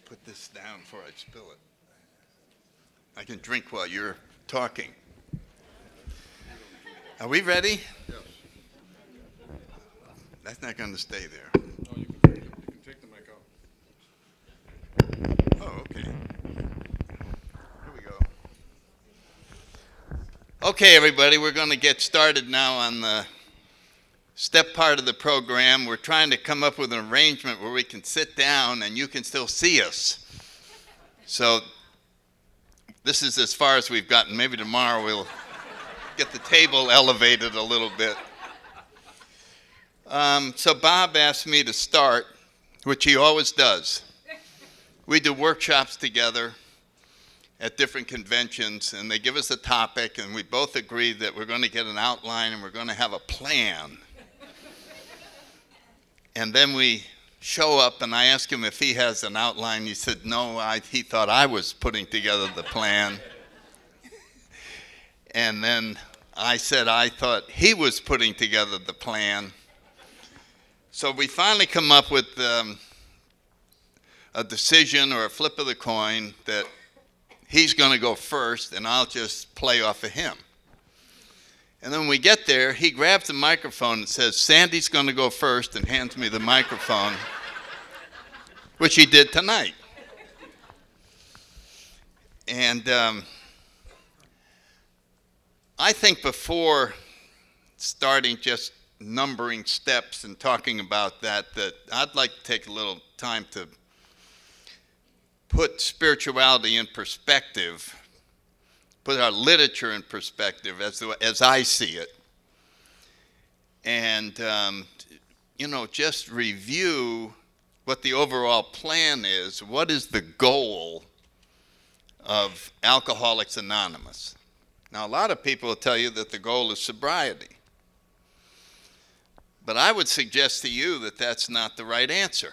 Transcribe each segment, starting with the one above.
put this down before I spill it. I can drink while you're talking. Are we ready? Yes. That's not going to stay there. No, you can take the mic out. Oh, okay. Here we go. Okay, everybody, we're going to get started now on the step part of the program. We're trying to come up with an arrangement where we can sit down and you can still see us. So this is as far as we've gotten. Maybe tomorrow we'll get the table elevated a little bit. So Bob asked me to start, which he always does. We do workshops together at different conventions, and they give us a topic, and we both agree that we're going to get an outline and we're going to have a plan. And then we show up, and I ask him if he has an outline. He said, no, he thought I was putting together the plan. And then I said I thought he was putting together the plan. So we finally come up with a decision or a flip of the coin that he's going to go first, and I'll just play off of him. And then when we get there, he grabs the microphone and says, Sandy's going to go first, and hands me the microphone, which he did tonight. And I think before starting just numbering steps and talking about that I'd like to take a little time to put spirituality in perspective, put our literature in perspective as I see it, and just review what the overall plan is. What is the goal of Alcoholics Anonymous? Now, a lot of people will tell you that the goal is sobriety, but I would suggest to you that that's not the right answer.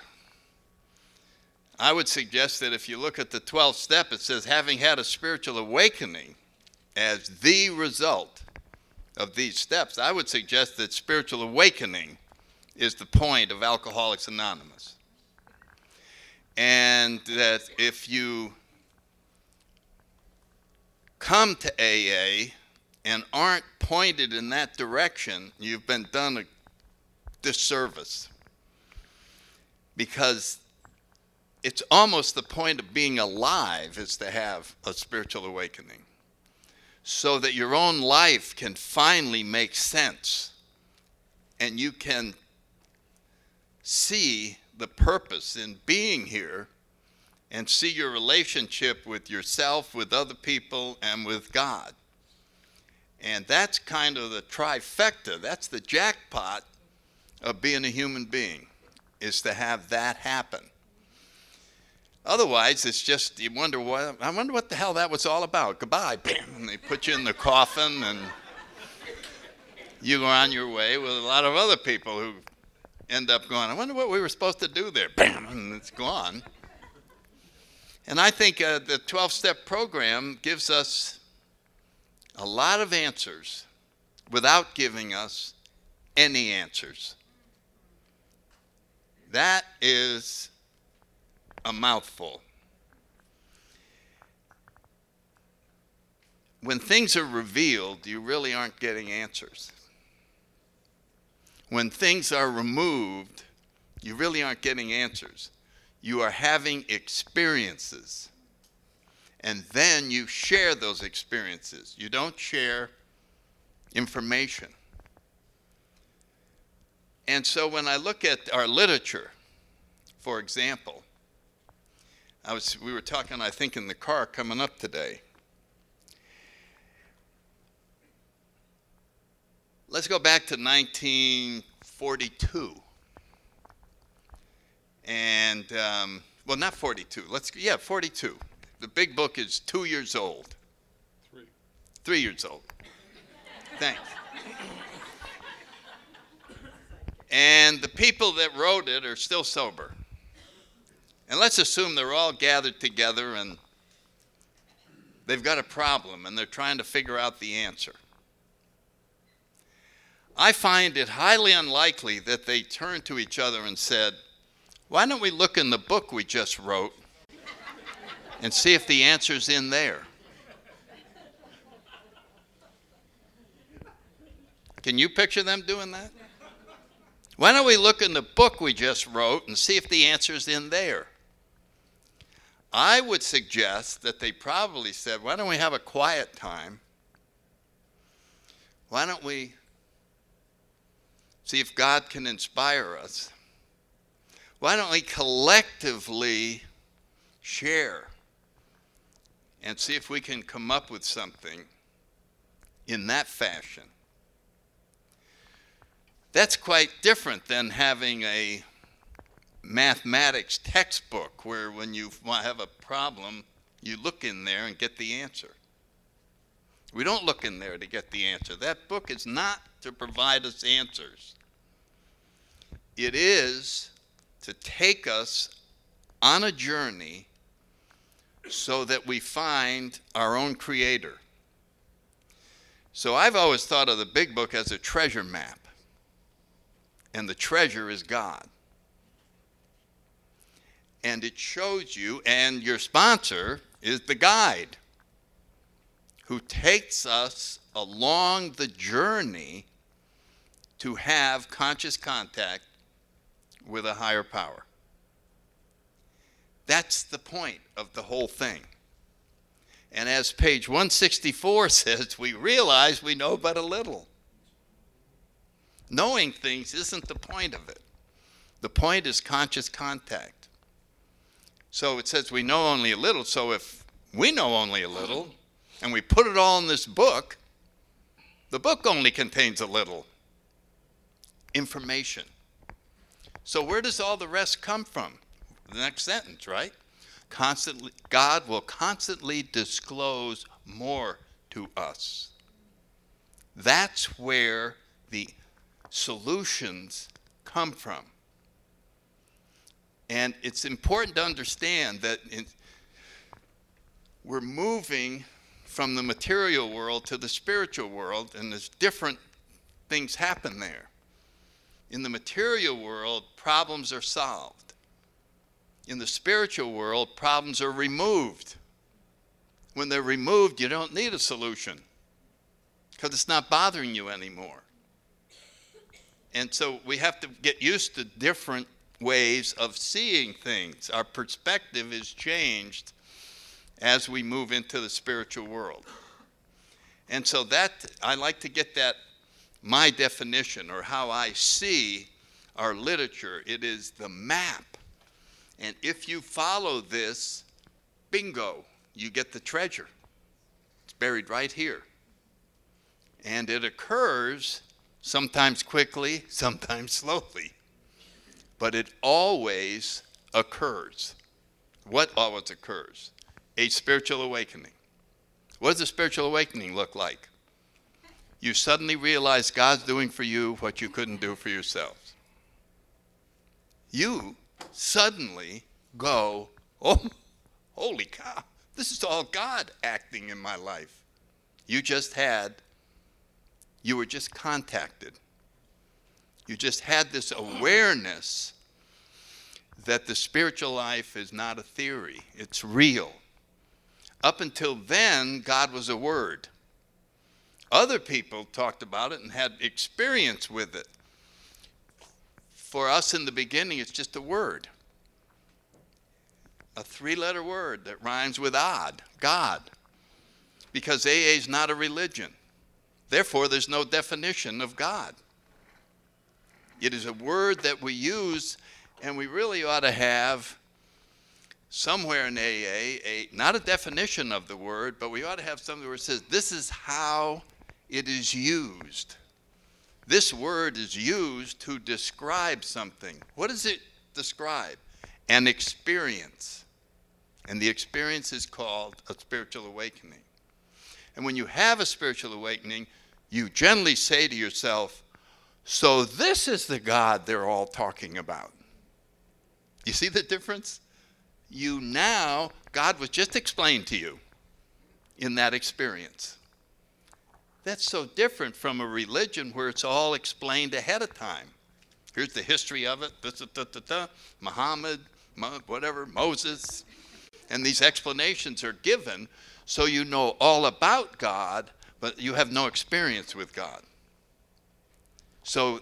I would suggest that if you look at the 12th step, it says, having had a spiritual awakening as the result of these steps. I would suggest that spiritual awakening is the point of Alcoholics Anonymous. And that if you come to AA and aren't pointed in that direction, you've been done a disservice. Because it's almost the point of being alive is to have a spiritual awakening, so that your own life can finally make sense and you can see the purpose in being here and see your relationship with yourself, with other people, and with God. And that's kind of the trifecta. That's the jackpot of being a human being, is to have that happen. Otherwise, it's just, I wonder what the hell that was all about. Goodbye, bam, and they put you in the coffin, and you go on your way with a lot of other people who end up going, I wonder what we were supposed to do there, bam, and it's gone. And I think the 12-step program gives us a lot of answers without giving us any answers. That is a mouthful. When things are revealed, you really aren't getting answers. When things are removed, you really aren't getting answers. You are having experiences. And then you share those experiences. You don't share information. And so when I look at our literature, for example, we were talking, I think, in the car coming up today. Let's go back to 1942. And, not 42. 42. The big book is 2 years old. 3 years old. Thanks. And the people that wrote it are still sober. And let's assume they're all gathered together and they've got a problem and they're trying to figure out the answer. I find it highly unlikely that they turned to each other and said, why don't we look in the book we just wrote and see if the answer's in there. Can you picture them doing that? Why don't we look in the book we just wrote and see if the answer's in there? I would suggest that they probably said, why don't we have a quiet time? Why don't we see if God can inspire us? Why don't we collectively share and see if we can come up with something in that fashion? That's quite different than having a mathematics textbook where when you have a problem, you look in there and get the answer. We don't look in there to get the answer. That book is not to provide us answers. It is to take us on a journey so that we find our own creator. So I've always thought of the big book as a treasure map. And the treasure is God. And it shows you, and your sponsor is the guide who takes us along the journey to have conscious contact with a higher power. That's the point of the whole thing. And as page 164 says, we realize we know but a little. Knowing things isn't the point of it. The point is conscious contact. So it says we know only a little. So if we know only a little and we put it all in this book, the book only contains a little information. So where does all the rest come from? The next sentence, right? God will constantly disclose more to us. That's where the solutions come from. And it's important to understand that we're moving from the material world to the spiritual world, and there's different things happen there. In the material world, problems are solved. In the spiritual world, problems are removed. When they're removed, you don't need a solution because it's not bothering you anymore. And so we have to get used to different ways of seeing things. Our perspective is changed as we move into the spiritual world. And so that, I like to get that, my definition or how I see our literature. It is the map. And if you follow this, bingo, you get the treasure. It's buried right here. And it occurs sometimes quickly, sometimes slowly. But it always occurs. What always occurs? A spiritual awakening. What does a spiritual awakening look like? You suddenly realize God's doing for you what you couldn't do for yourselves. You suddenly go, oh, holy cow, this is all God acting in my life. You were just contacted. You just had this awareness that the spiritual life is not a theory, it's real. Up until then, God was a word. Other people talked about it and had experience with it. For us in the beginning, it's just a word. A three-letter word that rhymes with odd, God. Because AA is not a religion. Therefore, there's no definition of God. It is a word that we use, and we really ought to have somewhere in AA, not a definition of the word, but we ought to have something where it says, this is how it is used. This word is used to describe something. What does it describe? An experience. And the experience is called a spiritual awakening. And when you have a spiritual awakening, you generally say to yourself, so this is the God they're all talking about. You see the difference? God was just explained to you in that experience. That's so different from a religion where it's all explained ahead of time. Here's the history of it, Muhammad, whatever, Moses. And these explanations are given so you know all about God, but you have no experience with God. So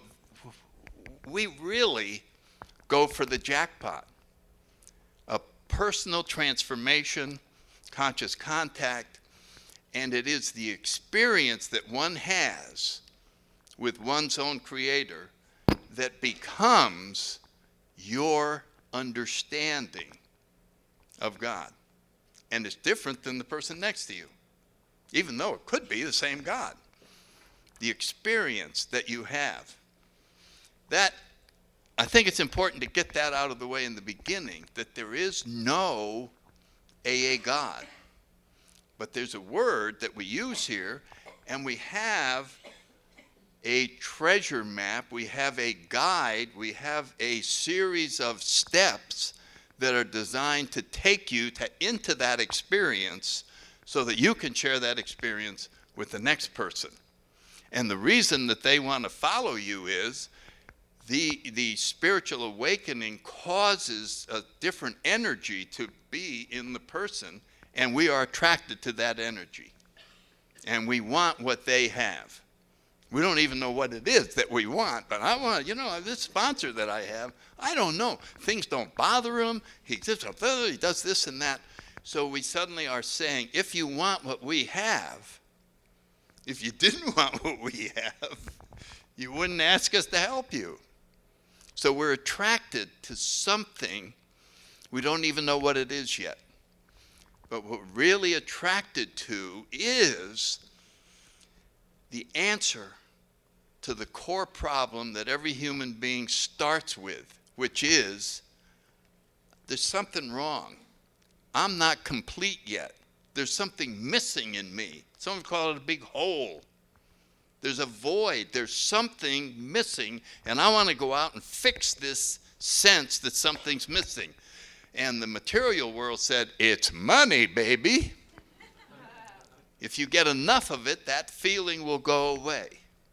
we really go for the jackpot. A personal transformation, conscious contact, and it is the experience that one has with one's own Creator that becomes your understanding of God. And it's different than the person next to you, even though it could be the same God. The experience that you have. That, I think it's important to get that out of the way in the beginning, that there is no AA God. But there's a word that we use here, and we have a treasure map, we have a guide, we have a series of steps that are designed to take you into that experience so that you can share that experience with the next person. And the reason that they want to follow you is the spiritual awakening causes a different energy to be in the person, and we are attracted to that energy. And we want what they have. We don't even know what it is that we want, but I want, this sponsor that I have, I don't know. Things don't bother him. He does this and that. So we suddenly are saying, if you want what we have, if you didn't want what we have, you wouldn't ask us to help you. So we're attracted to something. We don't even know what it is yet. But what we're really attracted to is the answer to the core problem that every human being starts with, which is, there's something wrong. I'm not complete yet. There's something missing in me. Some call it a big hole. There's a void. There's something missing, and I want to go out and fix this sense that something's missing. And the material world said, it's money, baby. If you get enough of it, that feeling will go away.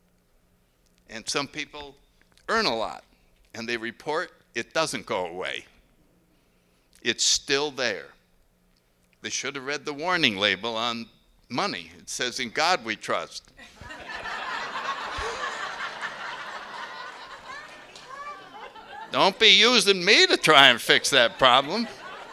And some people earn a lot, and they report it doesn't go away. It's still there. They should have read the warning label on money. It says, in God we trust. Don't be using me to try and fix that problem.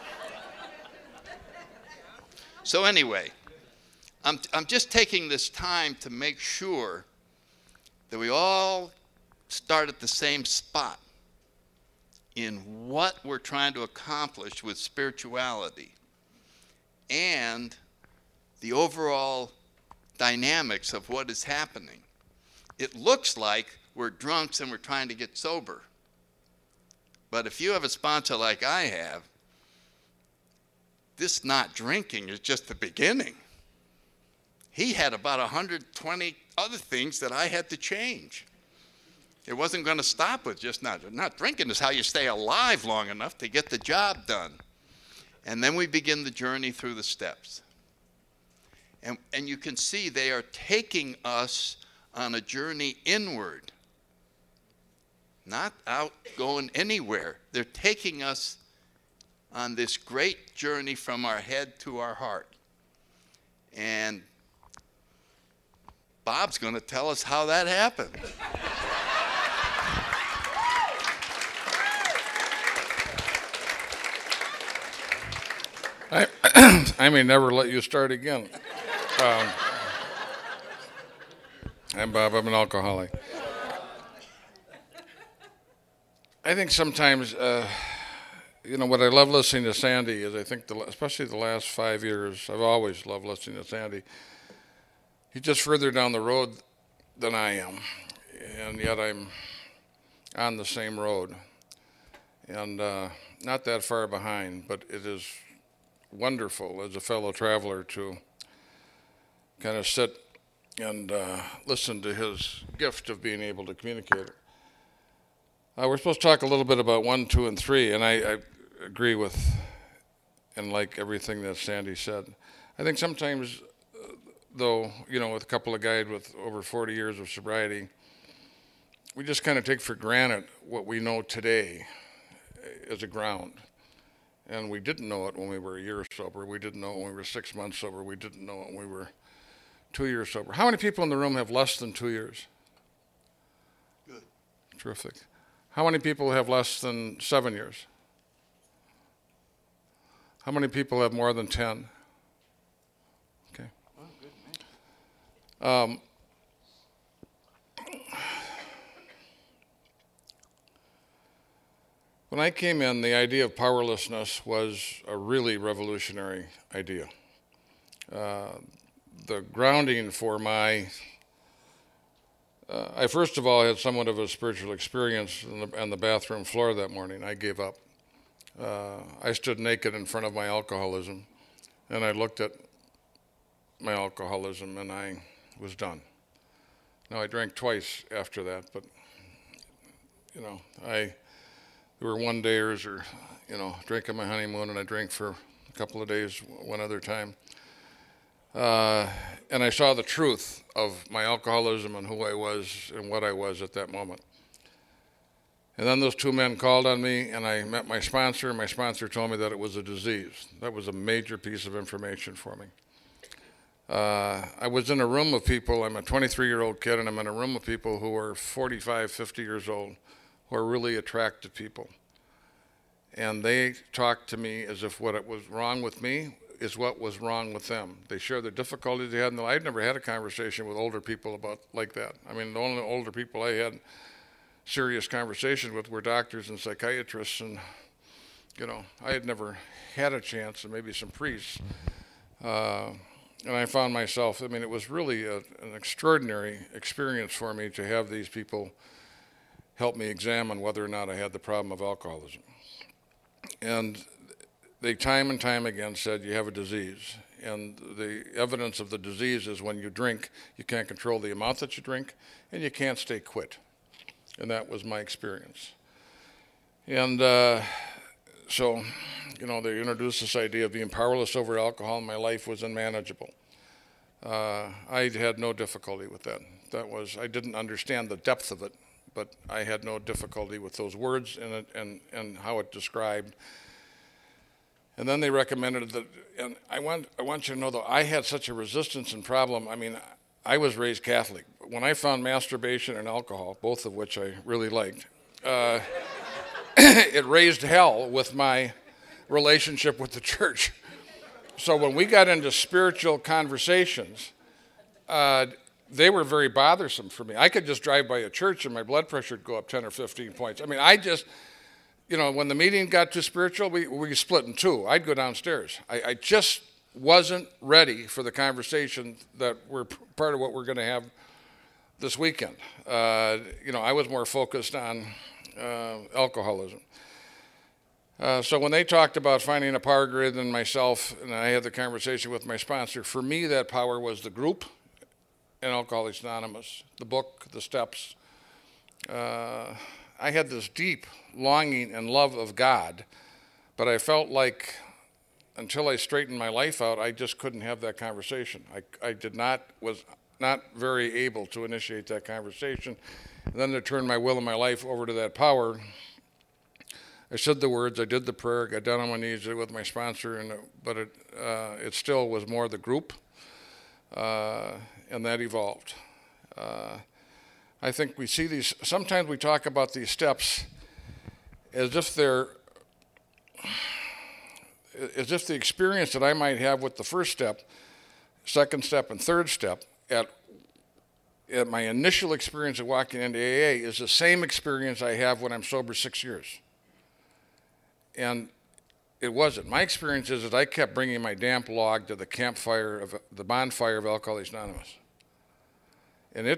So anyway, I'm just taking this time to make sure that we all start at the same spot in what we're trying to accomplish with spirituality and the overall dynamics of what is happening. It looks like we're drunks and we're trying to get sober. But if you have a sponsor like I have, this not drinking is just the beginning. He had about 120 other things that I had to change. It wasn't going to stop with just not drinking. Is how you stay alive long enough to get the job done. And then we begin the journey through the steps. And you can see they are taking us on a journey inward, not out going anywhere. They're taking us on this great journey from our head to our heart. And Bob's going to tell us how that happened. I may never let you start again. I'm Bob. I'm an alcoholic. I think sometimes, what I love listening to Sandy is, I think, especially the last 5 years, I've always loved listening to Sandy. He's just further down the road than I am, and yet I'm on the same road, and not that far behind, but it is wonderful as a fellow traveler to kind of sit and listen to his gift of being able to communicate. We're supposed to talk a little bit about 1, 2, and 3, and I agree with and like everything that Sandy said. I think sometimes, though, with a couple of guys with over 40 years of sobriety, we just kind of take for granted what we know today as a ground. And we didn't know it when we were a year sober. We didn't know it when we were 6 months sober. We didn't know it when we were 2 years sober. How many people in the room have less than 2 years? Good. Terrific. How many people have less than 7 years? How many people have more than 10? Okay. Oh, good, man. When I came in, the idea of powerlessness was a really revolutionary idea. The grounding for I first of all had somewhat of a spiritual experience on the bathroom floor that morning. I gave up. I stood naked in front of my alcoholism, and I looked at my alcoholism, and I was done. Now, I drank twice after that, but, there were one-dayers or, drinking my honeymoon, and I drank for a couple of days one other time. And I saw the truth of my alcoholism and who I was and what I was at that moment. And then those two men called on me, and I met my sponsor, and my sponsor told me that it was a disease. That was a major piece of information for me. I was in a room of people. I'm a 23-year-old kid, and I'm in a room of people who are 45, 50 years old, who are really attractive people. And they talked to me as if what was wrong with me is what was wrong with them. They shared the difficulties they had in their life. I'd never had a conversation with older people about like that. I mean, the only older people I had serious conversations with were doctors and psychiatrists, and I had never had a chance, and maybe some priests. And I found myself, it was really an extraordinary experience for me to have these people help me examine whether or not I had the problem of alcoholism. And they time and time again said, you have a disease. And the evidence of the disease is when you drink, you can't control the amount that you drink, and you can't stay quit. And that was my experience. And so, they introduced this idea of being powerless over alcohol, and my life was unmanageable. I had no difficulty with that. I didn't understand the depth of it, but I had no difficulty with those words and how it described. And then they recommended that, and I want you to know, though, I had such a resistance and problem. I was raised Catholic. When I found masturbation and alcohol, both of which I really liked, it raised hell with my relationship with the church. So when we got into spiritual conversations, they were very bothersome for me. I could just drive by a church and my blood pressure would go up 10 or 15 points. When the meeting got too spiritual, we split in two. I'd go downstairs. I just wasn't ready for the conversation that were part of what we're going to have this weekend. I was more focused on alcoholism. So when they talked about finding a power greater than myself, and I had the conversation with my sponsor, for me that power was the group and Alcoholics Anonymous, the book, the steps. I had this deep longing and love of God, but I felt like until I straightened my life out, I just couldn't have that conversation. I was not very able to initiate that conversation. And then to turn my will and my life over to that power, I said the words, I did the prayer, got down on my knees, did it with my sponsor, but it still was more the group, and that evolved. I think we see these, sometimes we talk about these steps as if the experience that I might have with the first step, second step, and third step at my initial experience of walking into AA is the same experience I have when I'm sober 6 years. And it wasn't. My experience is that I kept bringing my damp log to the bonfire of Alcoholics Anonymous. And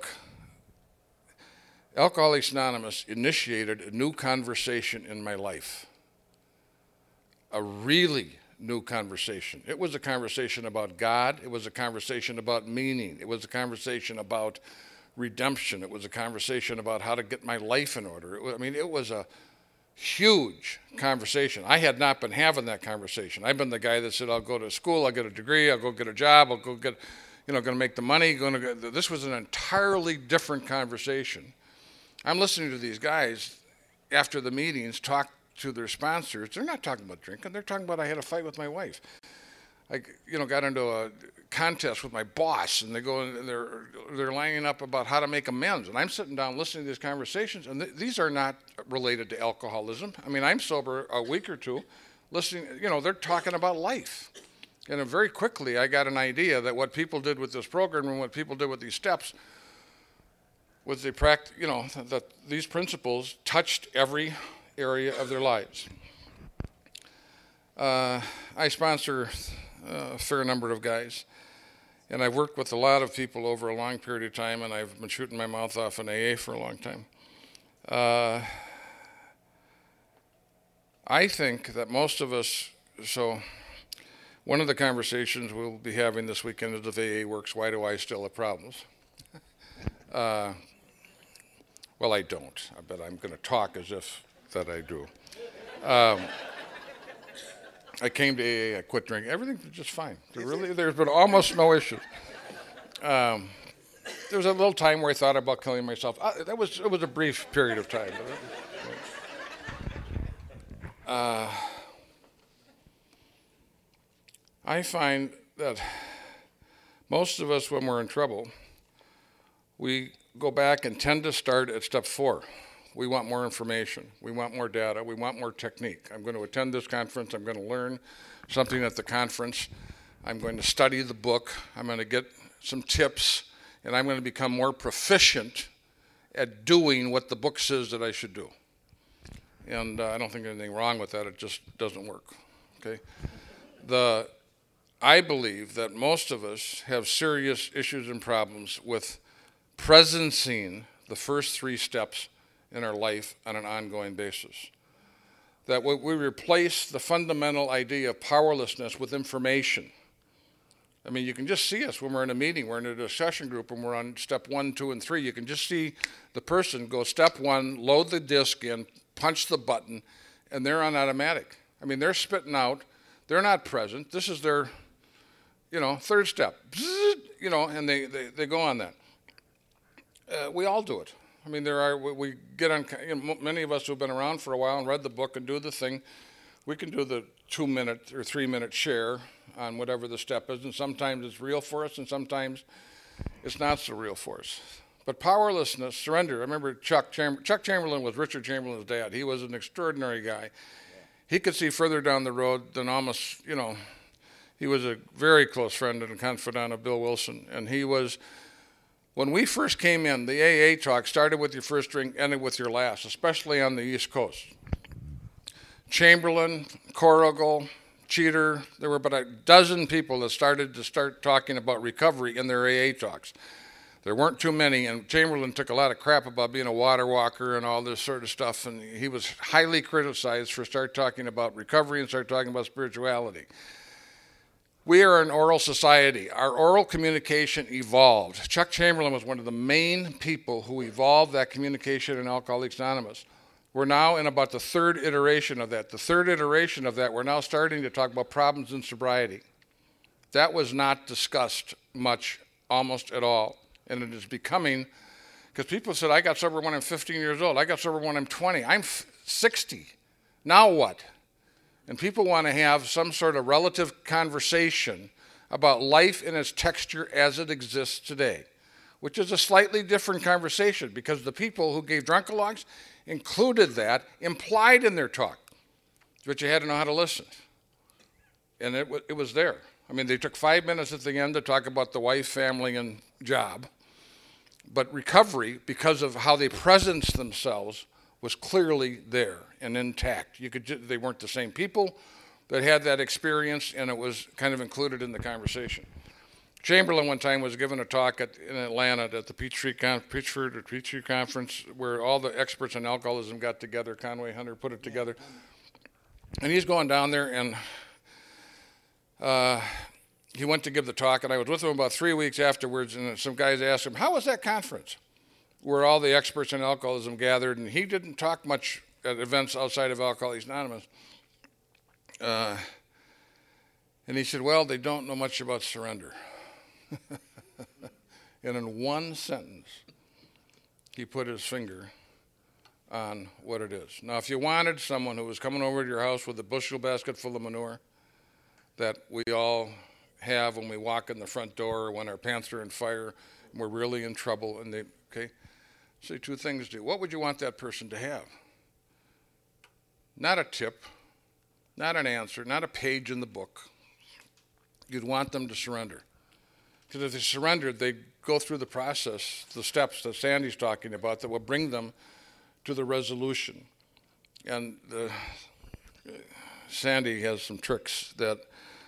Alcoholics Anonymous initiated a new conversation in my life. A really new conversation. It was a conversation about God. It was a conversation about meaning. It was a conversation about redemption. It was a conversation about how to get my life in order. It was a huge conversation. I had not been having that conversation. I've been the guy that said, I'll go to school, I'll get a degree, I'll go get a job, I'll go get, going to make the money. This was an entirely different conversation. I'm listening to these guys after the meetings talk to their sponsors, they're not talking about drinking. They're talking about I had a fight with my wife. I, got into a contest with my boss, and they go and they're lining up about how to make amends. And I'm sitting down listening to these conversations, and these are not related to alcoholism. I mean, I'm sober a week or two, listening. They're talking about life. And then very quickly, I got an idea that what people did with this program and what people did with these steps was that these principles touched every area of their lives. I sponsor a fair number of guys, and I've worked with a lot of people over a long period of time, and I've been shooting my mouth off in AA for a long time. I think that most of us, so one of the conversations we'll be having this weekend is if AA works, why do I still have problems? Well, I don't, but I'm going to talk as if that I do. I came to AA, I quit drinking. Everything's just fine. There's been almost no issues. There was a little time where I thought about killing myself. It was a brief period of time. I find that most of us, when we're in trouble, we go back and tend to start at step 4. We want more information. We want more data. We want more technique. I'm going to attend this conference. I'm going to learn something at the conference. I'm going to study the book. I'm going to get some tips, and I'm going to become more proficient at doing what the book says that I should do. And I don't think there's anything wrong with that. It just doesn't work. Okay. I believe that most of us have serious issues and problems with presencing the first 3 steps in our life on an ongoing basis. That we replace the fundamental idea of powerlessness with information. I mean, you can just see us when we're in a meeting, we're in a discussion group, and we're on step 1, 2, and 3. You can just see the person go step 1, load the disc in, punch the button, and they're on automatic. I mean, they're spitting out. They're not present. This is their, 3rd step. And they go on that. We all do it. I mean, we get on, many of us who've been around for a while and read the book and do the thing, we can do the 2-minute or 3-minute share on whatever the step is, and sometimes it's real for us and sometimes it's not so real for us. But powerlessness, surrender. I remember Chuck Chamberlain was Richard Chamberlain's dad. He was an extraordinary guy. He could see further down the road than almost, he was a very close friend and confidant of Bill Wilson, and he was. When we first came in, the AA talk started with your first drink, ended with your last, especially on the East Coast. Chamberlain, Corrigal, Cheater, there were about a dozen people that started talking about recovery in their AA talks. There weren't too many, and Chamberlain took a lot of crap about being a water walker and all this sort of stuff, and he was highly criticized for start talking about recovery and start talking about spirituality. We are an oral society. Our oral communication evolved. Chuck Chamberlain was one of the main people who evolved that communication in Alcoholics Anonymous. We're now in about the 3rd iteration of that. The 3rd iteration of that, we're now starting to talk about problems in sobriety. That was not discussed much, almost at all. And it is becoming, because people said, I got sober when I'm 15 years old. I got sober when I'm 20. I'm 60. Now what? And people want to have some sort of relative conversation about life in its texture as it exists today, which is a slightly different conversation because the people who gave Drunkalogs included that implied in their talk, but you had to know how to listen. And it was there. I mean, they took 5 minutes at the end to talk about the wife, family, and job, but recovery, because of how they presenced themselves, was clearly there and intact. They weren't the same people that had that experience, and it was kind of included in the conversation. Chamberlain one time was given a talk in Atlanta at the Peachtree Conference, where all the experts in alcoholism got together. Conway Hunter put it together. And he's going down there, and he went to give the talk, and I was with him about 3 weeks afterwards, and some guys asked him, how was that conference? Where all the experts in alcoholism gathered, and he didn't talk much at events outside of Alcoholics Anonymous. And he said, well, they don't know much about surrender. And in one sentence, he put his finger on what it is. Now, if you wanted someone who was coming over to your house with a bushel basket full of manure that we all have when we walk in the front door or when our pants are in fire and we're really in trouble, and say two things to you. What would you want that person to have? Not a tip, not an answer, not a page in the book. You'd want them to surrender. Because if they surrendered, they'd go through the process, the steps that Sandy's talking about that will bring them to the resolution. And Sandy has some tricks that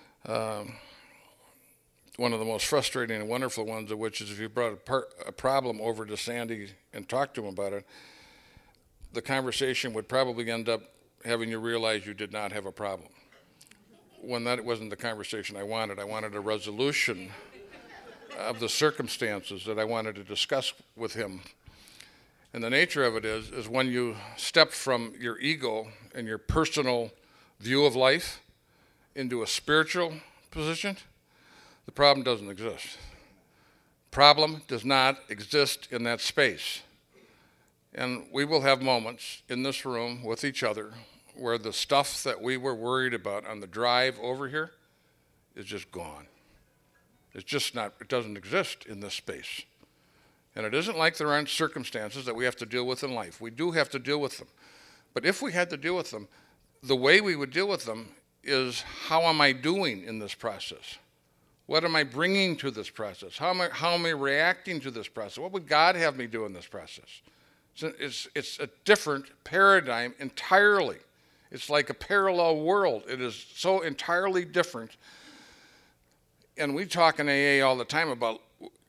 one of the most frustrating and wonderful ones of which is if you brought a problem over to Sandy and talked to him about it, the conversation would probably end up having you realize you did not have a problem. When that wasn't the conversation I wanted. I wanted a resolution of the circumstances that I wanted to discuss with him. And the nature of it is when you step from your ego and your personal view of life into a spiritual position, the problem doesn't exist. Problem does not exist in that space. And we will have moments in this room with each other where the stuff that we were worried about on the drive over here is just gone. It's just not, it doesn't exist in this space. And it isn't like there aren't circumstances that we have to deal with in life. We do have to deal with them. But if we had to deal with them, the way we would deal with them is, how am I doing in this process? What am I bringing to this process? How am I reacting to this process? What would God have me do in this process? It's a different paradigm entirely. It's like a parallel world. It is so entirely different. And we talk in AA all the time about,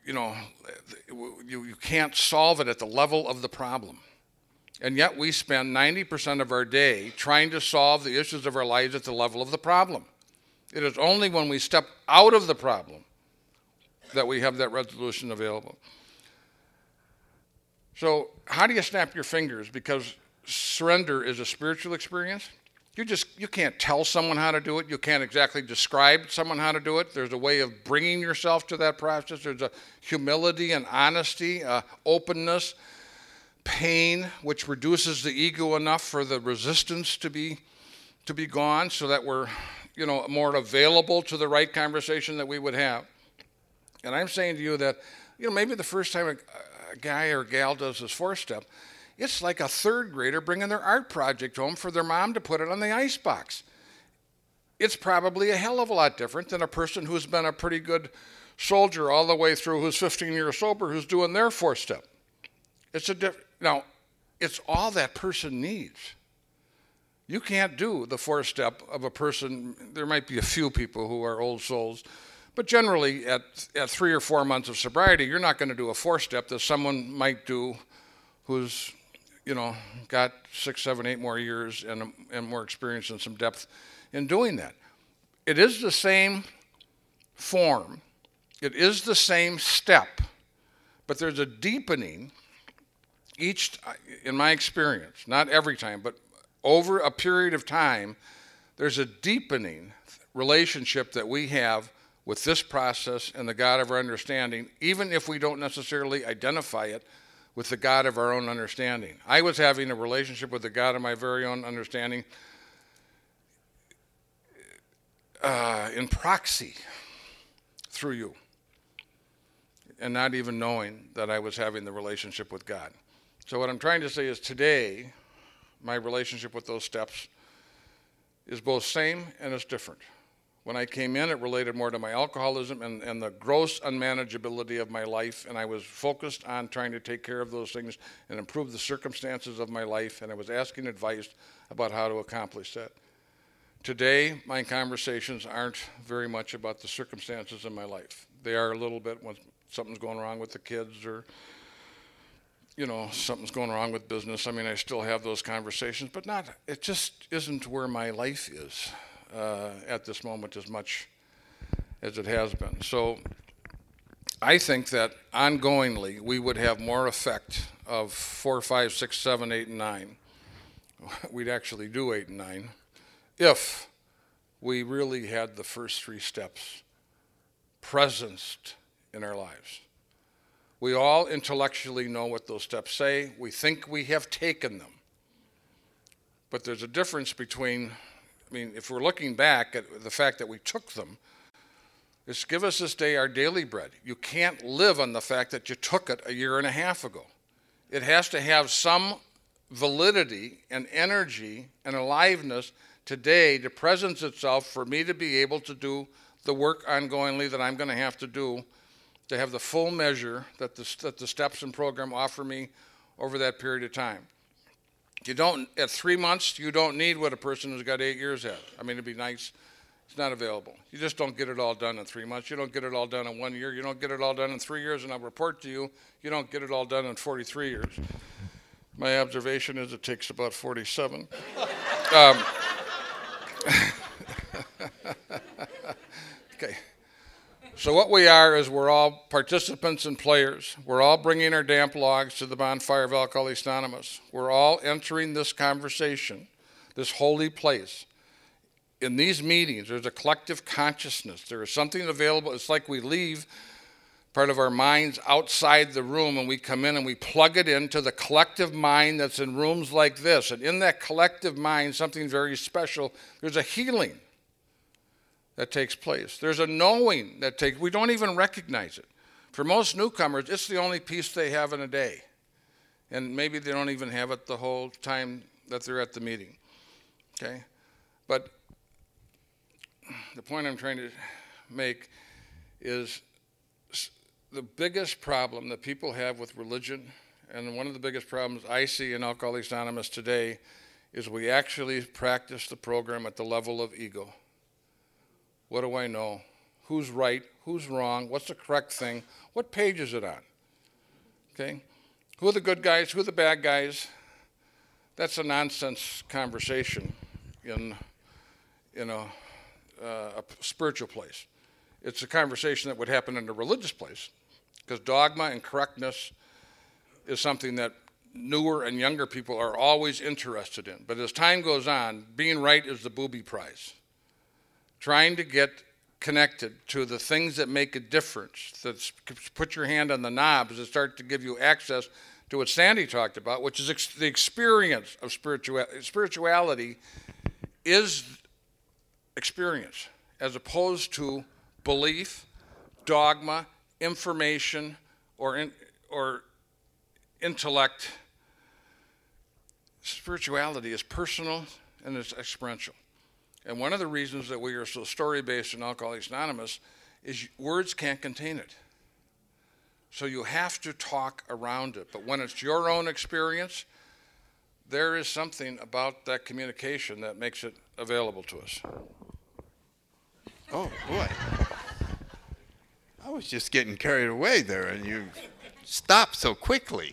you can't solve it at the level of the problem. And yet we spend 90% of our day trying to solve the issues of our lives at the level of the problem. It is only when we step out of the problem that we have that resolution available. So how do you snap your fingers? Because surrender is a spiritual experience. You can't tell someone how to do it. You can't exactly describe someone how to do it. There's a way of bringing yourself to that process. There's a humility and honesty, openness, pain, which reduces the ego enough for the resistance to be gone, so that we're more available to the right conversation that we would have. And I'm saying to you that maybe the first time a guy or gal does this 4-step, it's like a third grader bringing their art project home for their mom to put it on the icebox. It's probably a hell of a lot different than a person who's been a pretty good soldier all the way through, who's 15 years sober, who's doing their 4-step. Now, it's all that person needs. You can't do the 4-step of a person. There might be a few people who are old souls, but generally at 3 or 4 months of sobriety, you're not going to do a 4-step that someone might do who's got 6, 7, 8 more years and more experience and some depth in doing that. It is the same form. It is the same step, but there's a deepening each, in my experience, not every time, but over a period of time, there's a deepening relationship that we have with this process and the God of our understanding, even if we don't necessarily identify it with the God of our own understanding. I was having a relationship with the God of my very own understanding in proxy through you, and not even knowing that I was having the relationship with God. So what I'm trying to say is today, my relationship with those steps is both same and it's different. When I came in, it related more to my alcoholism and the gross unmanageability of my life, and I was focused on trying to take care of those things and improve the circumstances of my life, and I was asking advice about how to accomplish that. Today, my conversations aren't very much about the circumstances in my life. They are a little bit when something's going wrong with the kids or something's going wrong with business. I mean, I still have those conversations, but it just isn't where my life is at this moment as much as it has been. So I think that ongoingly we would have more effect of 4, 5, 6, 7, 8, and 9. We'd actually do 8 and 9 if we really had the first 3 steps presenced in our lives. We all intellectually know what those steps say. We think we have taken them. But there's a difference between, if we're looking back at the fact that we took them, it's give us this day our daily bread. You can't live on the fact that you took it a year and a half ago. It has to have some validity and energy and aliveness today to presence itself for me to be able to do the work ongoingly that I'm going to have to do to have the full measure that the steps and program offer me over that period of time. You don't, at 3 months, you don't need what a person who's got 8 years has. It'd be nice. It's not available. You just don't get it all done in 3 months. You don't get it all done in 1 year. You don't get it all done in 3 years, and I'll report to you, you don't get it all done in 43 years. My observation is it takes about 47. Okay. So what we are is we're all participants and players. We're all bringing our damp logs to the bonfire of Alcoholics Anonymous. We're all entering this conversation, this holy place. In these meetings, there's a collective consciousness. There is something available. It's like we leave part of our minds outside the room and we come in and we plug it into the collective mind that's in rooms like this. And in that collective mind, something very special, there's a healing that takes place. There's a knowing that takes, we don't even recognize it. For most newcomers, it's the only peace they have in a day. And maybe they don't even have it the whole time that they're at the meeting. Okay? But the point I'm trying to make is the biggest problem that people have with religion, and one of the biggest problems I see in Alcoholics Anonymous today, is we actually practice the program at the level of ego. What do I know? Who's right? Who's wrong? What's the correct thing? What page is it on? Okay? Who are the good guys? Who are the bad guys? That's a nonsense conversation in a spiritual place. It's a conversation that would happen in a religious place, because dogma and correctness is something that newer and younger people are always interested in. But as time goes on, being right is the booby prize. Trying to get connected to the things that make a difference, that put your hand on the knobs that start to give you access to what Sandy talked about, which is the experience of spirituality. Spirituality is experience, as opposed to belief, dogma, information, or intellect. Spirituality is personal and it's experiential. And one of the reasons that we are so story-based in Alcoholics Anonymous is words can't contain it. So you have to talk around it. But when it's your own experience, there is something about that communication that makes it available to us. Oh, boy. I was just getting carried away there, and you stopped so quickly.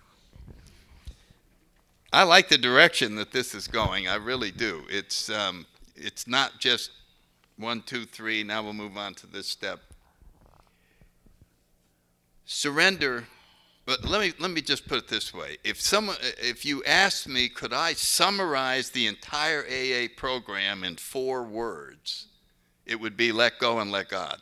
I like the direction that this is going. I really do. It's not just 1, 2, 3, now we'll move on to this step. Surrender, but let me just put it this way. If you asked me, could I summarize the entire AA program in 4 words, it would be let go and let God.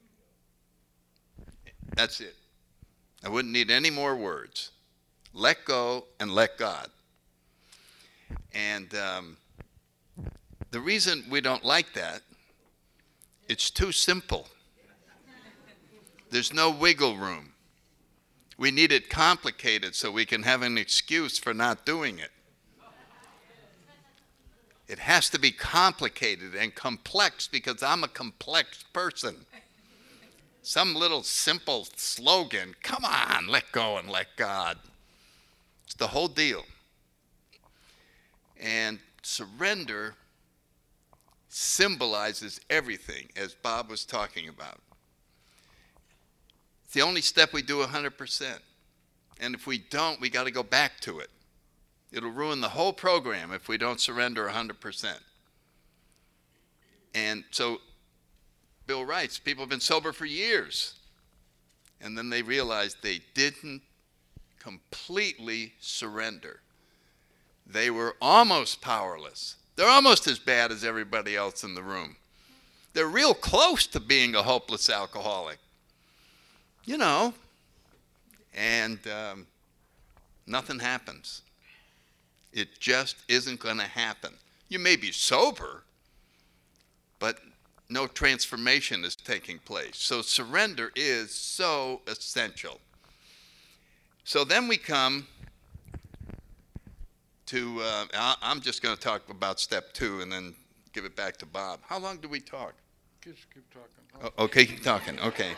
That's it. I wouldn't need any more words. Let go and let God. And the reason we don't like that, it's too simple. There's no wiggle room. We need it complicated so we can have an excuse for not doing it. It has to be complicated and complex because I'm a complex person. Some little simple slogan, come on, let go and let God. It's the whole deal. And surrender symbolizes everything, as Bob was talking about. It's the only step we do 100%. And if we don't, we got to go back to it. It'll ruin the whole program if we don't surrender 100%. And so Bill writes, people have been sober for years. And then they realized they didn't completely surrender. They were almost powerless. They're almost as bad as everybody else in the room. They're real close to being a hopeless alcoholic. You know, and nothing happens. It just isn't going to happen. You may be sober, but no transformation is taking place. So surrender is so essential. So then we come to, I'm just going to talk about step 2 and then give it back to Bob. How long do we talk? Just keep talking. Okay, keep talking. Okay.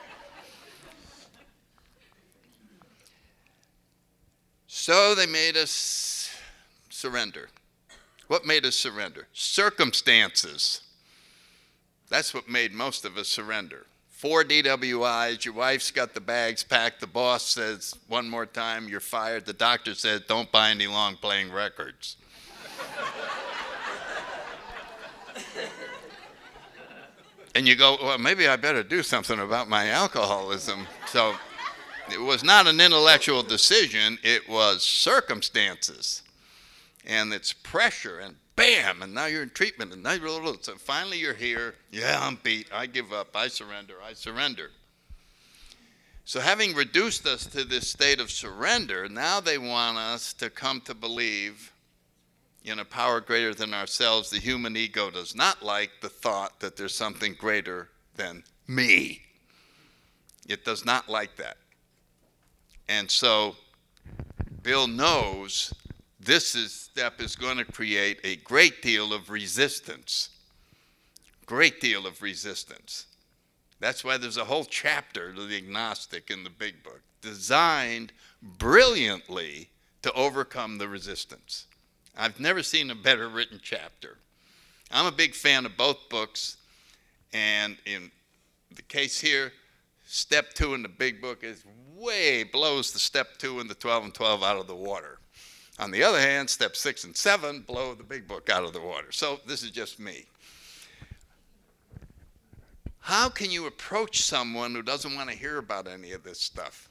So they made us surrender. What made us surrender? Circumstances. That's what made most of us surrender. 4 DWIs, your wife's got the bags packed, the boss says one more time, you're fired. The doctor says, don't buy any long-playing records. And you go, well, maybe I better do something about my alcoholism. So it was not an intellectual decision, it was circumstances. And it's pressure, and bam, and now you're in treatment, and now so finally you're here. Yeah, I'm beat. I give up. I surrender. I surrender. So having reduced us to this state of surrender, now they want us to come to believe in a power greater than ourselves. The human ego does not like the thought that there's something greater than me. It does not like that. And so Bill knows this step is going to create a great deal of resistance. Great deal of resistance. That's why there's a whole chapter to the agnostic in the big book, designed brilliantly to overcome the resistance. I've never seen a better written chapter. I'm a big fan of both books, and in the case here, step 2 in the big book is way blows the step 2 in the 12 and 12 out of the water. On the other hand, step 6 and 7 blow the big book out of the water. So this is just me. How can you approach someone who doesn't want to hear about any of this stuff?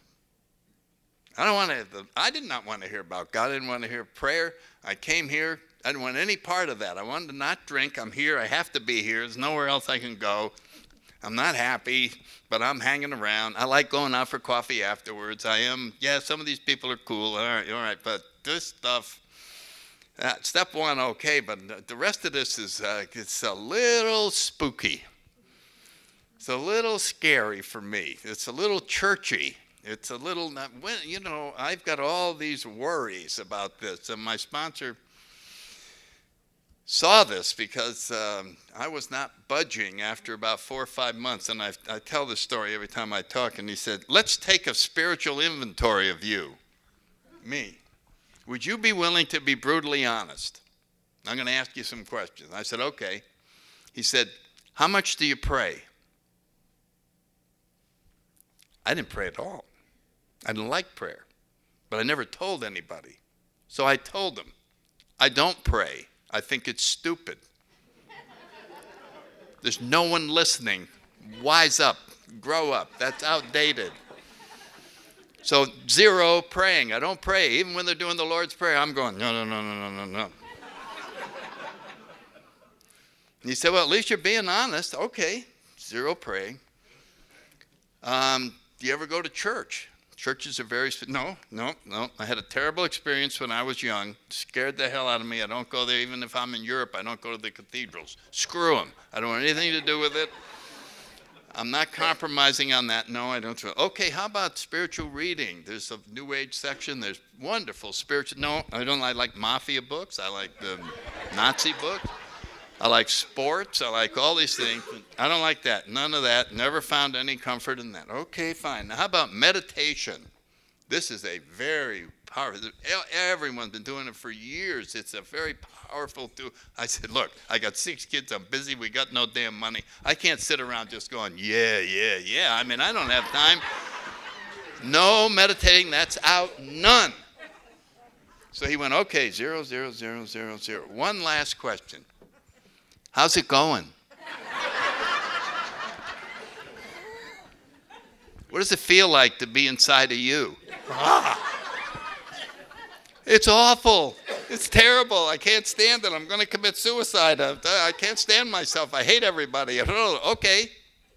I did not want to hear about God. I didn't want to hear prayer. I came here. I didn't want any part of that. I wanted to not drink. I'm here. I have to be here. There's nowhere else I can go. I'm not happy, but I'm hanging around. I like going out for coffee afterwards. Some of these people are cool. All right, but this stuff, step 1, okay, but the rest of this is, it's a little spooky. It's a little scary for me. It's a little churchy. It's a little, I've got all these worries about this, and my sponsor saw this because I was not budging after about 4 or 5 months, and I tell this story every time I talk, and he said, let's take a spiritual inventory of you, me. Would you be willing to be brutally honest? I'm going to ask you some questions. I said, okay. He said, how much do you pray? I didn't pray at all. I didn't like prayer, but I never told anybody. So I told him, I don't pray. I think it's stupid. There's no one listening. Wise up. Grow up. That's outdated. So 0 praying. I don't pray. Even when they're doing the Lord's Prayer, I'm going, no. And he said, well, at least you're being honest. Okay, 0 praying. Do you ever go to church? Churches are very, no. I had a terrible experience when I was young. Scared the hell out of me. I don't go there. Even if I'm in Europe, I don't go to the cathedrals. Screw them. I don't want anything to do with it. I'm not compromising on that. No, I don't. Okay, how about spiritual reading? There's a New Age section. There's wonderful spiritual. No, I don't. I like mafia books. I like the Nazi books. I like sports. I like all these things. I don't like that. None of that. Never found any comfort in that. Okay, fine. Now, how about meditation? This is a very powerful. Everyone's been doing it for years. It's a very powerful tool. I said, look, I got 6 kids. I'm busy. We got no damn money. I can't sit around just going, yeah. I mean, I don't have time. No meditating. That's out. None. So he went, okay, 0. One last question. How's it going? What does it feel like to be inside of you? It's awful. It's terrible. I can't stand it. I'm going to commit suicide. I can't stand myself. I hate everybody. Okay.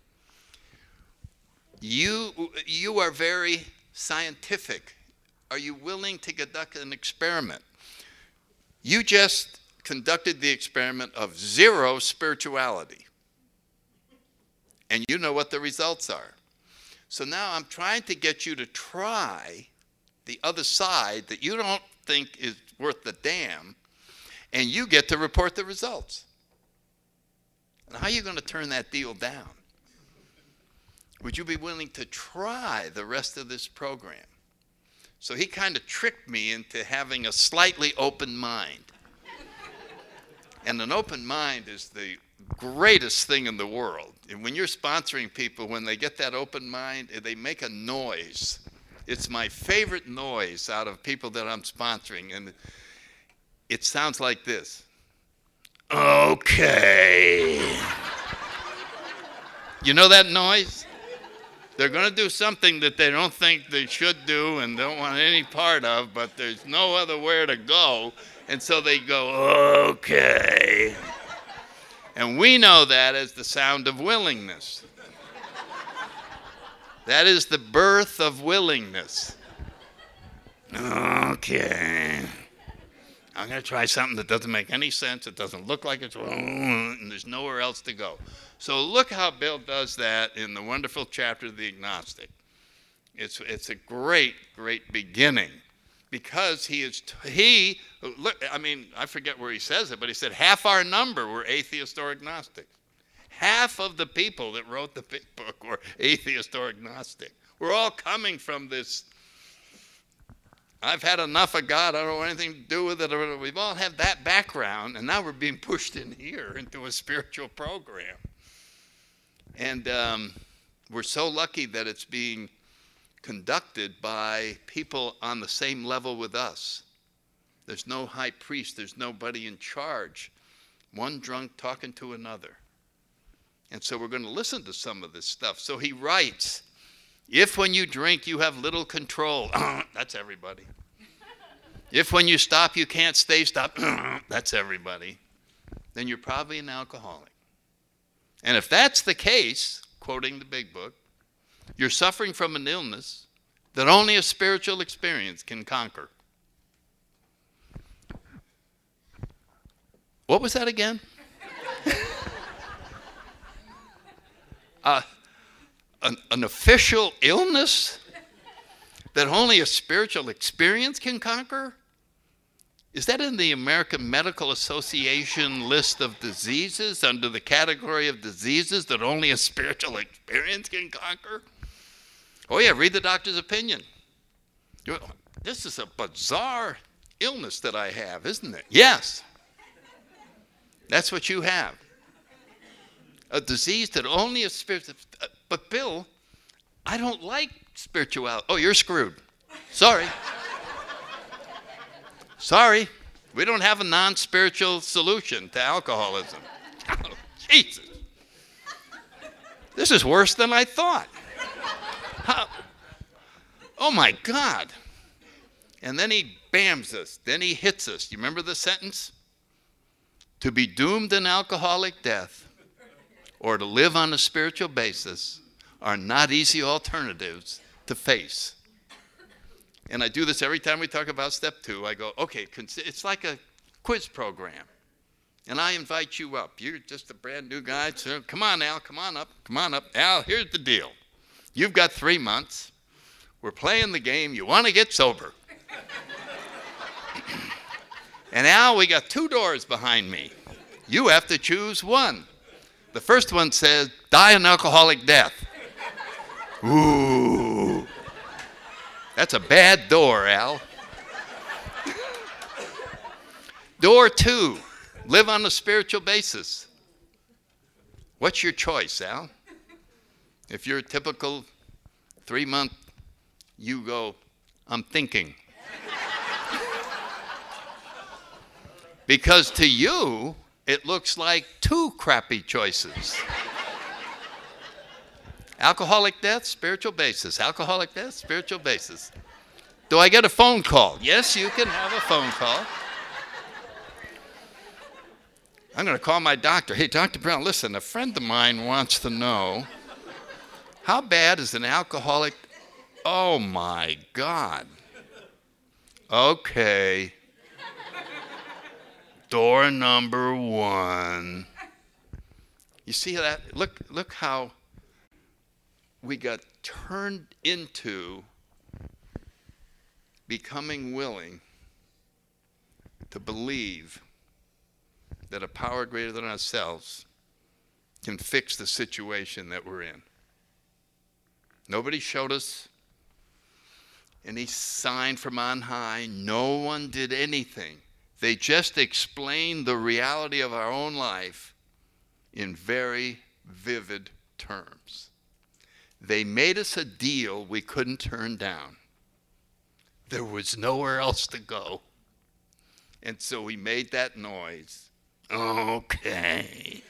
You are very scientific. Are you willing to conduct an experiment? You just conducted the experiment of zero spirituality. And you know what the results are. So now I'm trying to get you to try the other side that you don't think is worth the damn, and you get to report the results. And how are you going to turn that deal down? Would you be willing to try the rest of this program? So he kind of tricked me into having a slightly open mind. And an open mind is the greatest thing in the world. And when you're sponsoring people, when they get that open mind, they make a noise. It's my favorite noise out of people that I'm sponsoring. And it sounds like this. Okay. You know that noise? They're going to do something that they don't think they should do and don't want any part of, but there's no other where to go. And so they go, okay. And we know that as the sound of willingness. That is the birth of willingness. Okay. I'm going to try something that doesn't make any sense. It doesn't look like it's, and there's nowhere else to go. So look how Bill does that in the wonderful chapter of the Agnostic. It's a great, great beginning. Because I forget where he says it, but he said half our number were atheist or agnostic. Half of the people that wrote the big book were atheist or agnostic. We're all coming from this, I've had enough of God, I don't want anything to do with it. We've all had that background, and now we're being pushed in here into a spiritual program. And we're so lucky that it's being conducted by people on the same level with us. There's no high priest. There's nobody in charge. One drunk talking to another. And so we're going to listen to some of this stuff. So he writes, if when you drink you have little control, that's everybody. If when you stop you can't stop, that's everybody. Then you're probably an alcoholic. And if that's the case, quoting the big book, you're suffering from an illness that only a spiritual experience can conquer. What was that again? An official illness that only a spiritual experience can conquer? Is that in the American Medical Association list of diseases under the category of diseases that only a spiritual experience can conquer? Oh yeah, read the doctor's opinion. This is a bizarre illness that I have, isn't it? Yes. That's what you have. A disease that only a spirit. But Bill, I don't like spirituality. Oh, you're screwed. Sorry. Sorry. We don't have a non-spiritual solution to alcoholism. Oh, Jesus. This is worse than I thought. Oh my God. And then he bams us. Then he hits us. You remember the sentence? To be doomed in alcoholic death or to live on a spiritual basis are not easy alternatives to face. And I do this every time we talk about step 2. I go, okay, it's like a quiz program. And I invite you up. You're just a brand new guy. So come on, Al, come on up. Come on up. Al, here's the deal. You've got 3 months. We're playing the game. You want to get sober. And Al, we got 2 doors behind me. You have to choose one. The first one says, die an alcoholic death. Ooh. That's a bad door, Al. Door 2, live on a spiritual basis. What's your choice, Al? If you're a typical 3-month, you go, I'm thinking. Because to you, it looks like 2 crappy choices. Alcoholic death, spiritual basis. Alcoholic death, spiritual basis. Do I get a phone call? Yes, you can have a phone call. I'm going to call my doctor. Hey, Dr. Brown, listen, a friend of mine wants to know, how bad is an alcoholic? Oh, my God. Okay. Door number 1. You see that? Look how we got turned into becoming willing to believe that a power greater than ourselves can fix the situation that we're in. Nobody showed us any sign from on high. No one did anything. They just explained the reality of our own life in very vivid terms. They made us a deal we couldn't turn down. There was nowhere else to go. And so we made that noise. Okay.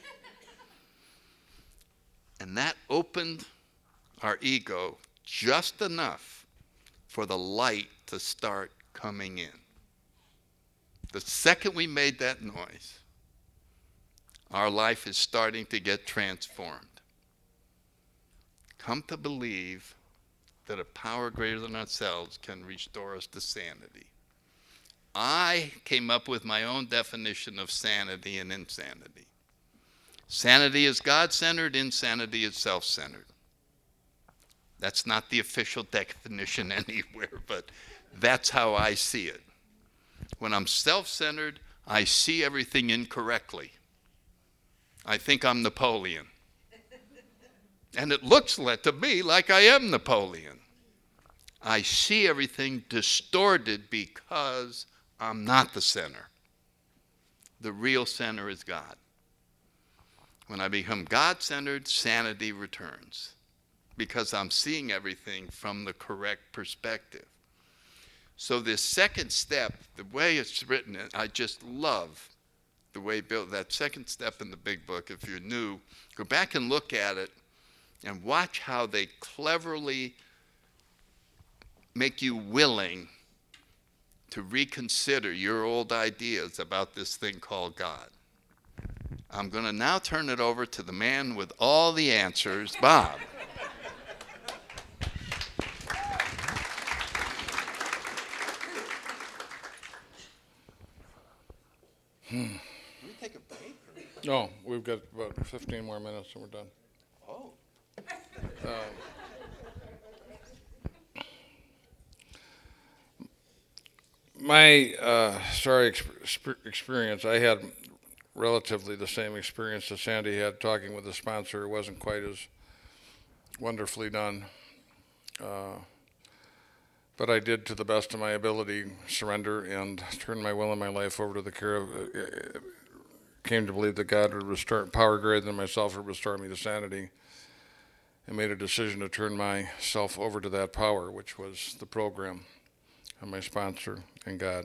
And that opened our ego just enough for the light to start coming in. The second we made that noise, our life is starting to get transformed. Come to believe that a power greater than ourselves can restore us to sanity. I came up with my own definition of sanity and insanity. Sanity is God-centered, insanity is self-centered. That's not the official definition anywhere, but that's how I see it. When I'm self-centered, I see everything incorrectly. I think I'm Napoleon. And it looks to me like I am Napoleon. I see everything distorted because I'm not the center. The real center is God. When I become God-centered, sanity returns because I'm seeing everything from the correct perspective. So this second step, the way it's written, I just love the way built that second step in the big book. If you're new, go back and look at it and watch how they cleverly make you willing to reconsider your old ideas about this thing called God. I'm going to now turn it over to the man with all the answers, Bob. We take a break? No, we've got about 15 more minutes and we're done. Oh. My experience, I had relatively the same experience that Sandy had talking with the sponsor. It wasn't quite as wonderfully done. But I did, to the best of my ability, surrender and turn my will and my life over to the care of, came to believe that God would restore, power greater than myself would restore me to sanity, and made a decision to turn myself over to that power, which was the program and my sponsor and God.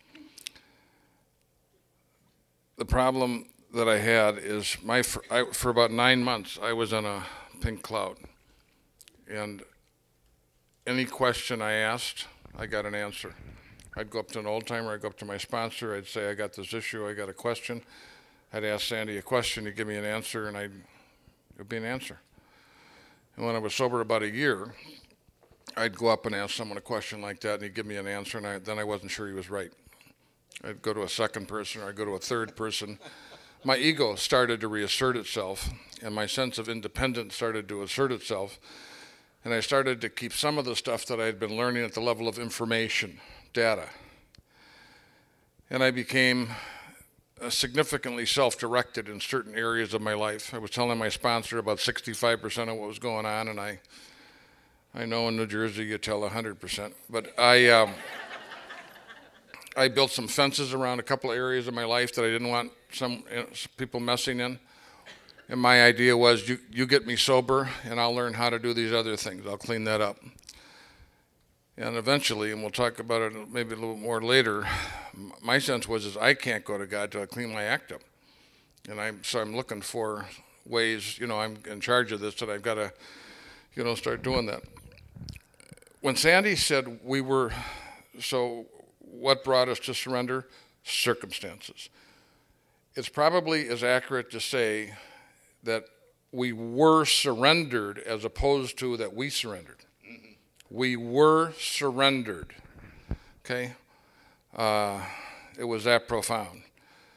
The problem that I had is for about 9 months, I was on a pink cloud. And any question I asked, I got an answer. I'd go up to an old timer, I'd go up to my sponsor, I'd say, I got this issue, I got a question. I'd ask Sandy a question, he'd give me an answer, and it'd be an answer. And when I was sober about a year, I'd go up and ask someone a question like that, and he'd give me an answer, and then I wasn't sure he was right. I'd go to a second person, or I'd go to a third person. My ego started to reassert itself, and my sense of independence started to assert itself. And I started to keep some of the stuff that I had been learning at the level of information, data. And I became significantly self-directed in certain areas of my life. I was telling my sponsor about 65% of what was going on, and I know in New Jersey you tell 100%. But I built some fences around a couple of areas of my life that I didn't want some people messing in. And my idea was, you get me sober, and I'll learn how to do these other things. I'll clean that up. And eventually, and we'll talk about it maybe a little more later, my sense was I can't go to God till I clean my act up. And so I'm looking for ways, I'm in charge of this, that I've got to, start doing that. When Sandy said so what brought us to surrender? Circumstances. It's probably as accurate to say that we were surrendered as opposed to that we surrendered. Mm-hmm. We were surrendered. Okay? It was that profound.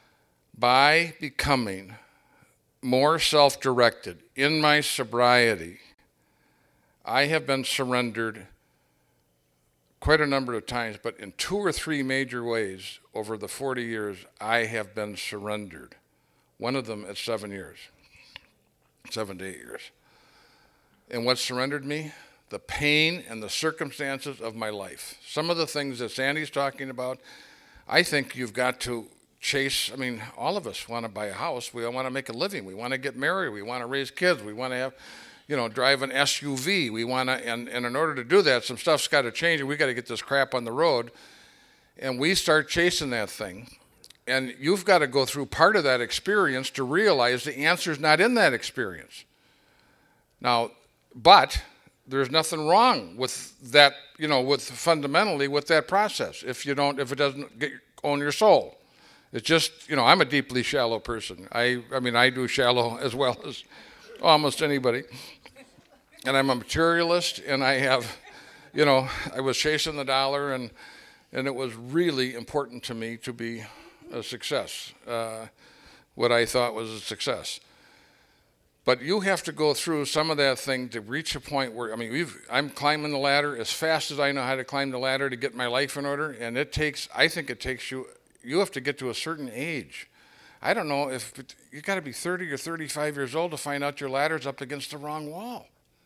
by becoming more self-directed in my sobriety, I have been surrendered quite a number of times, but in 2 or 3 major ways over the 40 years, I have been surrendered. One of them at 7 years, 7 to 8 years. And what surrendered me? The pain and the circumstances of my life. Some of the things that Sandy's talking about, I think you've got to chase. I mean, all of us want to buy a house. We all want to make a living. We want to get married. We want to raise kids. We want to have, drive an SUV. We want to, and in order to do that, some stuff's got to change, and we got to get this crap on the road. And we start chasing that thing. And you've got to go through part of that experience to realize the answer's not in that experience. Now, but there's nothing wrong with that, fundamentally with that process if it doesn't own your soul. It's just, I'm a deeply shallow person. I do shallow as well as almost anybody. And I'm a materialist, and I have, I was chasing the dollar, and it was really important to me to be a success, what I thought was a success. But you have to go through some of that thing to reach a point where, I'm climbing the ladder as fast as I know how to climb the ladder to get my life in order, and I think it takes you have to get to a certain age. I don't know if you got to be 30 or 35 years old to find out your ladder's up against the wrong wall.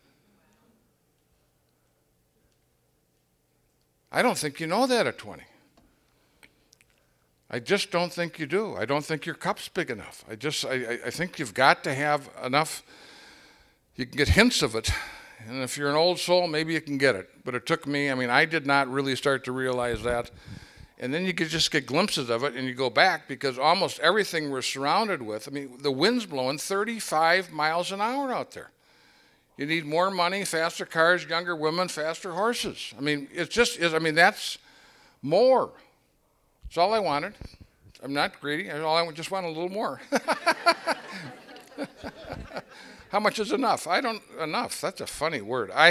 I don't think you know that at 20. I just don't think you do. I don't think your cup's big enough. I think you've got to have enough. You can get hints of it, and if you're an old soul, maybe you can get it. But it took me, I did not really start to realize that. And then you could just get glimpses of it, and you go back, because almost everything we're surrounded with, the wind's blowing 35 miles an hour out there. You need more money, faster cars, younger women, faster horses. That's more. That's all I wanted. I'm not greedy. I just want a little more. How much is enough? Enough. That's a funny word. I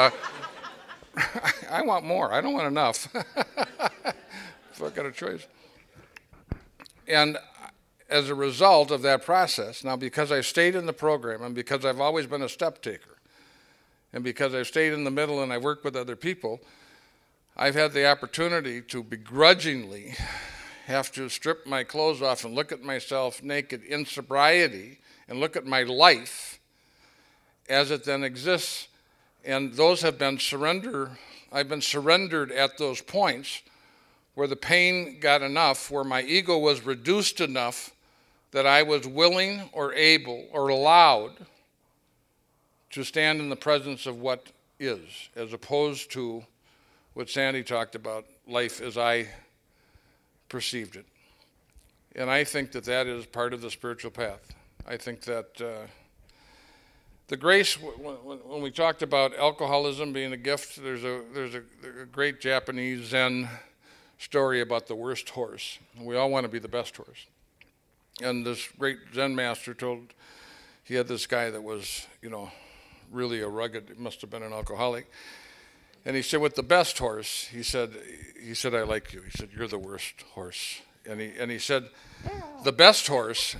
want more. I don't want enough. If I got a choice. And as a result of that process, now because I stayed in the program, and because I've always been a step taker, and because I've stayed in the middle and I work with other people, I've had the opportunity to begrudgingly have to strip my clothes off and look at myself naked in sobriety and look at my life as it then exists. And those have been I've been surrendered at those points where the pain got enough, where my ego was reduced enough that I was willing or able or allowed to stand in the presence of what is, as opposed to what Sandy talked about, life as I perceived it. And I think that is part of the spiritual path. I think that the grace, when we talked about alcoholism being a gift, there's a great Japanese Zen story about the worst horse. We all want to be the best horse. And this great Zen master he had this guy that was, really a rugged, must have been an alcoholic. And he said, with the best horse, he said, I like you. He said, you're the worst horse. And he said, the best horse,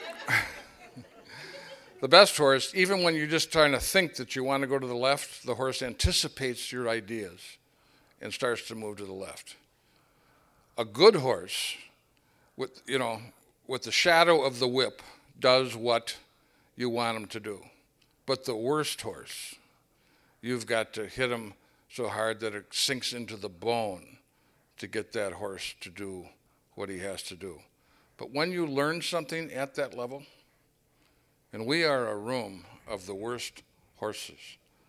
even when you're just trying to think that you want to go to the left, the horse anticipates your ideas and starts to move to the left. A good horse, with the shadow of the whip, does what you want him to do. But the worst horse, you've got to hit him so hard that it sinks into the bone to get that horse to do what he has to do. But when you learn something at that level, and we are a room of the worst horses.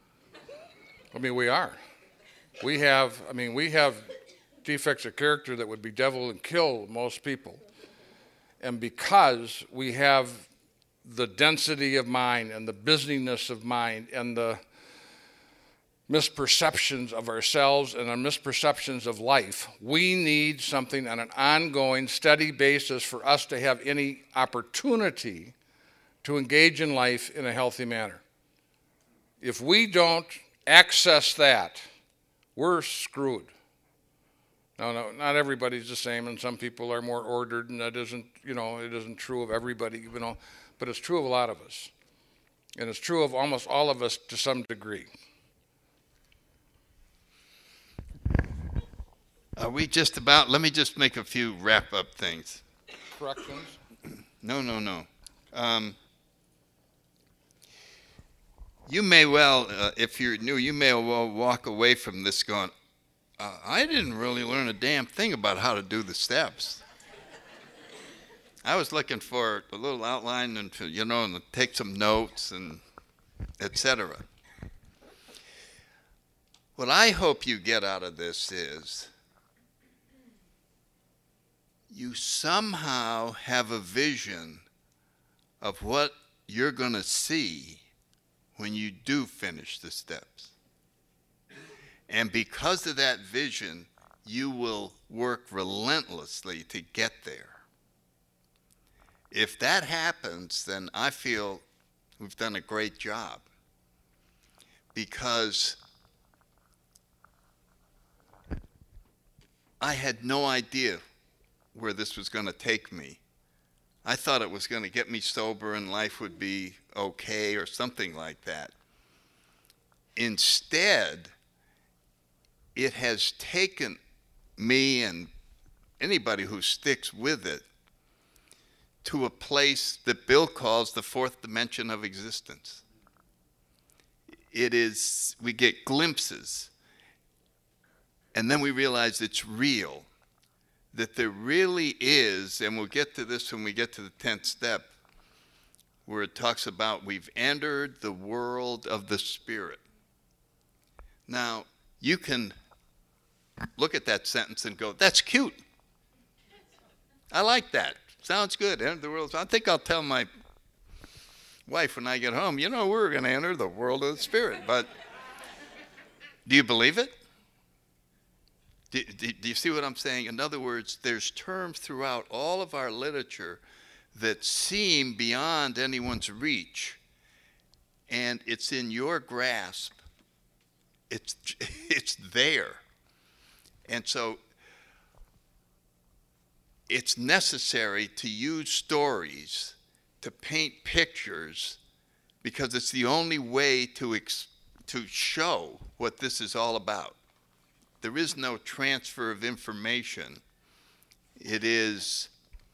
We are. We have defects of character that would bedevil and kill most people. And because we have the density of mind and the busyness of mind and the misperceptions of ourselves and our misperceptions of life, we need something on an ongoing, steady basis for us to have any opportunity to engage in life in a healthy manner. If we don't access that, we're screwed. No, not everybody's the same, and some people are more ordered, and that isn't, it isn't true of everybody, but it's true of a lot of us. And it's true of almost all of us to some degree. Are we just about, let me just make a few wrap-up things. Corrections? No. You may well, if you're new, you may well walk away from this going, I didn't really learn a damn thing about how to do the steps. I was looking for a little outline and and take some notes and etc. What I hope you get out of this is you somehow have a vision of what you're going to see when you do finish the steps. And because of that vision, you will work relentlessly to get there. If that happens, then I feel we've done a great job. Because I had no idea where this was going to take me. I thought it was going to get me sober and life would be okay or something like that. Instead, it has taken me and anybody who sticks with it to a place that Bill calls the fourth dimension of existence. It is, we get glimpses, and then we realize it's real, that there really is, and we'll get to this when we get to the 10th step, where it talks about we've entered the world of the Spirit. Now, you can look at that sentence and go, that's cute. I like that. Sounds good. Enter the world. I think I'll tell my wife when I get home, we're going to enter the world of the Spirit. But do you believe it? Do you see what I'm saying? In other words, there's terms throughout all of our literature that seem beyond anyone's reach, and it's in your grasp. It's there. And so it's necessary to use stories to paint pictures because it's the only way to show what this is all about. There is no transfer of information. It is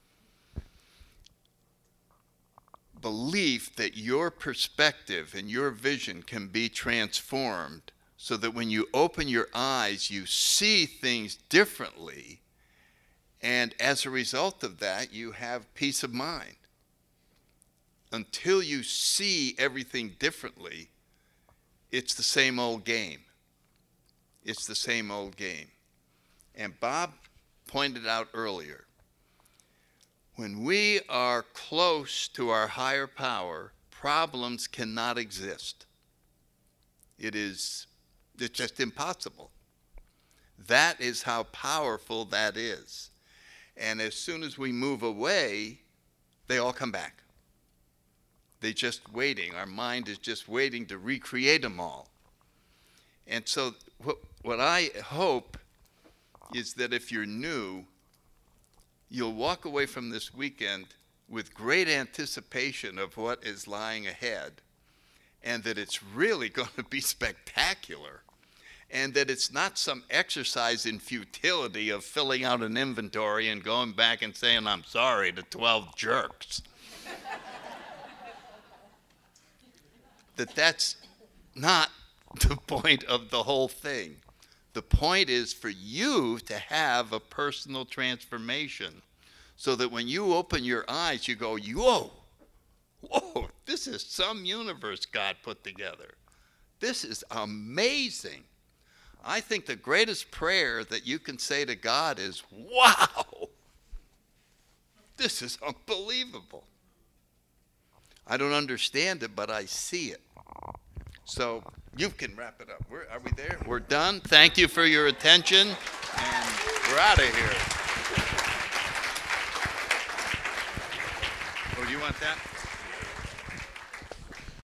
belief that your perspective and your vision can be transformed so that when you open your eyes, you see things differently. And as a result of that, you have peace of mind. Until you see everything differently, it's the same old game. It's the same old game. And Bob pointed out earlier, when we are close to our higher power, problems cannot exist. It's just impossible. That is how powerful that is. And as soon as we move away, they all come back. They're just waiting. Our mind is just waiting to recreate them all. And so what I hope is that if you're new, you'll walk away from this weekend with great anticipation of what is lying ahead, and that it's really going to be spectacular, and that it's not some exercise in futility of filling out an inventory and going back and saying, I'm sorry to 12 jerks. That's not the point of the whole thing. The point is for you to have a personal transformation so that when you open your eyes, you go, whoa, this is some universe God put together. This is amazing. I think the greatest prayer that you can say to God is, wow, this is unbelievable. I don't understand it, but I see it. So you can wrap it up. Are we there? We're done. Thank you for your attention, and we're out of here.